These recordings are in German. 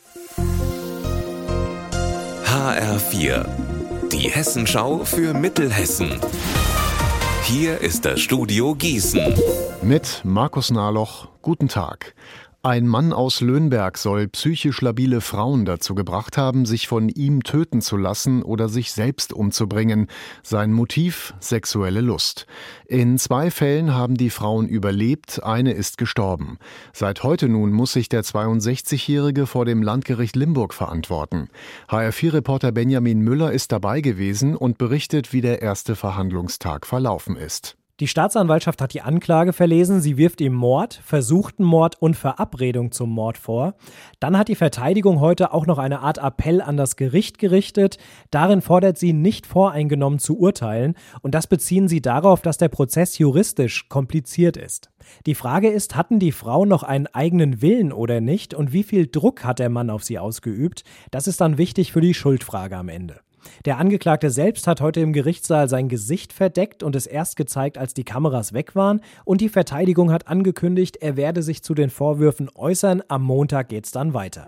HR4, die Hessenschau für Mittelhessen. Hier ist das Studio Gießen. Mit Markus Nahloch, guten Tag. Ein Mann aus Löhnberg soll psychisch labile Frauen dazu gebracht haben, sich von ihm töten zu lassen oder sich selbst umzubringen. Sein Motiv: sexuelle Lust. In 2 Fällen haben die Frauen überlebt, eine ist gestorben. Seit heute nun muss sich der 62-Jährige vor dem Landgericht Limburg verantworten. HR4-Reporter Benjamin Müller ist dabei gewesen und berichtet, wie der erste Verhandlungstag verlaufen ist. Die Staatsanwaltschaft hat die Anklage verlesen. Sie wirft ihm Mord, versuchten Mord und Verabredung zum Mord vor. Dann hat die Verteidigung heute auch noch eine Art Appell an das Gericht gerichtet. Darin fordert sie, nicht voreingenommen zu urteilen. Und das beziehen sie darauf, dass der Prozess juristisch kompliziert ist. Die Frage ist, hatten die Frauen noch einen eigenen Willen oder nicht? Und wie viel Druck hat der Mann auf sie ausgeübt? Das ist dann wichtig für die Schuldfrage am Ende. Der Angeklagte selbst hat heute im Gerichtssaal sein Gesicht verdeckt und es erst gezeigt, als die Kameras weg waren. Und die Verteidigung hat angekündigt, er werde sich zu den Vorwürfen äußern. Am Montag geht's dann weiter.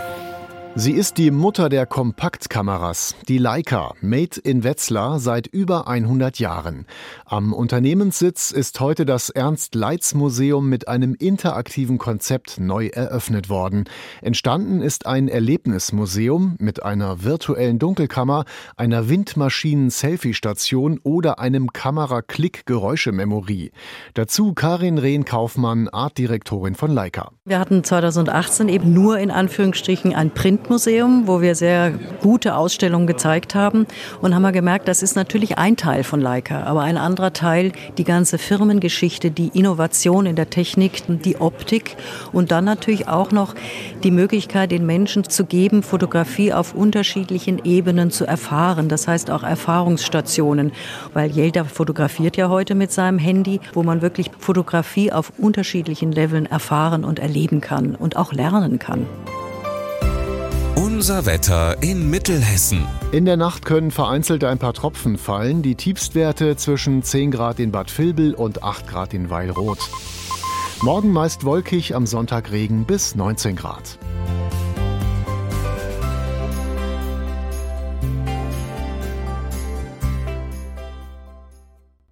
Sie ist die Mutter der Kompaktkameras, die Leica, made in Wetzlar seit über 100 Jahren. Am Unternehmenssitz ist heute das Ernst-Leitz-Museum mit einem interaktiven Konzept neu eröffnet worden. Entstanden ist ein Erlebnismuseum mit einer virtuellen Dunkelkammer, einer Windmaschinen-Selfie-Station oder einem Kamera-Klick-Geräuschememory. Dazu Karin Rehn-Kaufmann, Artdirektorin von Leica. Wir hatten 2018 eben nur in Anführungsstrichen ein Printmuseum, wo wir sehr gute Ausstellungen gezeigt haben und haben gemerkt, das ist natürlich ein Teil von Leica, aber ein anderer Teil die ganze Firmengeschichte, die Innovation in der Technik, die Optik und dann natürlich auch noch die Möglichkeit, den Menschen zu geben, Fotografie auf unterschiedlichen Ebenen zu erfahren. Das heißt auch Erfahrungsstationen, weil jeder fotografiert ja heute mit seinem Handy, wo man wirklich Fotografie auf unterschiedlichen Leveln erfahren und erleben kann und auch lernen kann. Unser Wetter in Mittelhessen. In der Nacht können vereinzelt ein paar Tropfen fallen. Die Tiefstwerte zwischen 10 Grad in Bad Vilbel und 8 Grad in Weilroth. Morgen meist wolkig, am Sonntag Regen bis 19 Grad.